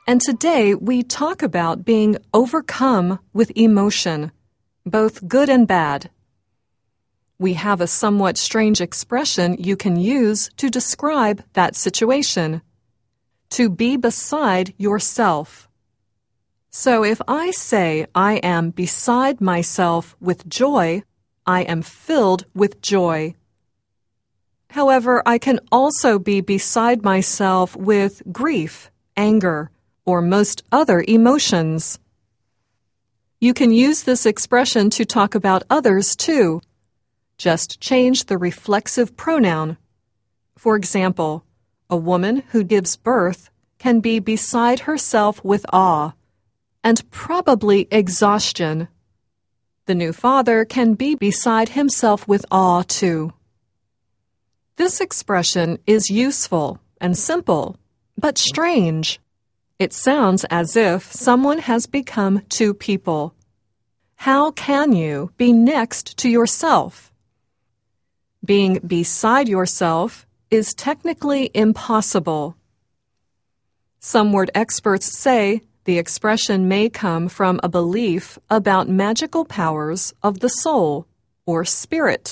And today we talk about being overcome with emotion, both good and bad. We have a somewhat strange expression you can use to describe that situation: to be beside yourself. So if I say I am beside myself with joy, I am filled with joy. However, I can also be beside myself with grief, anger, or most other emotions. You can use this expression to talk about others too. Just change the reflexive pronoun. For example, a woman who gives birth can be beside herself with awe and probably exhaustion. The new father can be beside himself with awe too. This expression is useful and simple, but strange. It sounds as if someone has become two people. How can you be next to yourself? Being beside yourself is technically impossible. Some word experts say the expression may come from a belief about magical powers of the soul or spirit.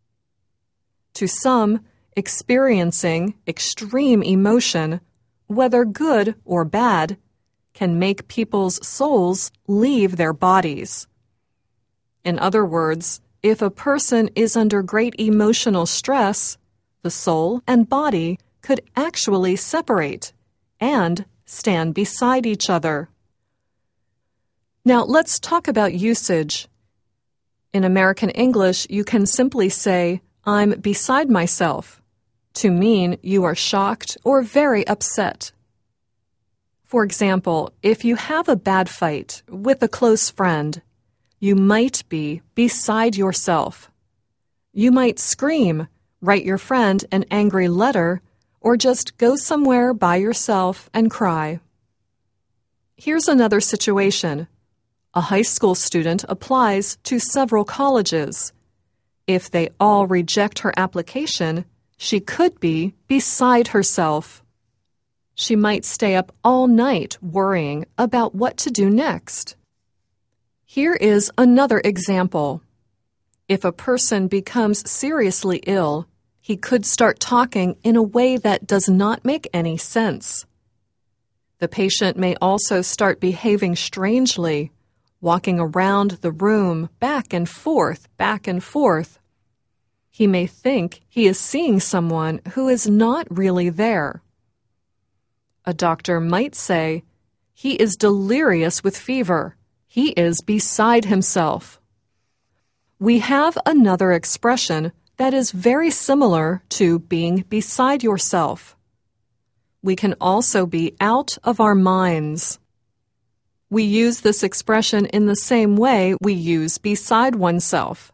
To some, experiencing extreme emotion, whether good or bad, can make people's souls leave their bodies. In other words, if a person is under great emotional stress, the soul and body could actually separate and stand beside each other. Now let's talk about usage. In American English, you can simply say, "I'm beside myself," to mean you are shocked or very upset. For example, if you have a bad fight with a close friend, you might be beside yourself. You might scream, write your friend an angry letter, or just go somewhere by yourself and cry. Here's another situation. A high school student applies to several colleges. If they all reject her application, she could be beside herself. She might stay up all night worrying about what to do next. Here is another example. If a person becomes seriously ill, he could start talking in a way that does not make any sense. The patient may also start behaving strangely, walking around the room back and forth, back and forth. He may think he is seeing someone who is not really there. A doctor might say, "He is delirious with fever. He is beside himself." We have another expression that is very similar to being beside yourself. We can also be out of our minds. We use this expression in the same way we use beside oneself.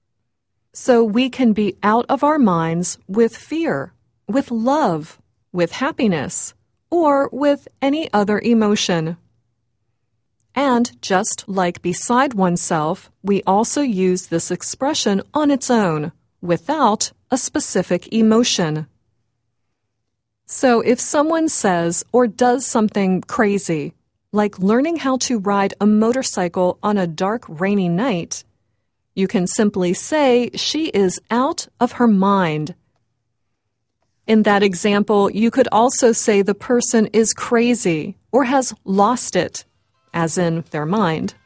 So we can be out of our minds with fear, with love, with happiness, or with any other emotion. And just like beside oneself, we also use this expression on its own, without a specific emotion. So if someone says or does something crazy, like learning how to ride a motorcycle on a dark, rainy night, you can simply say she is out of her mind. In that example, you could also say the person is crazy or has lost it, as in their mind.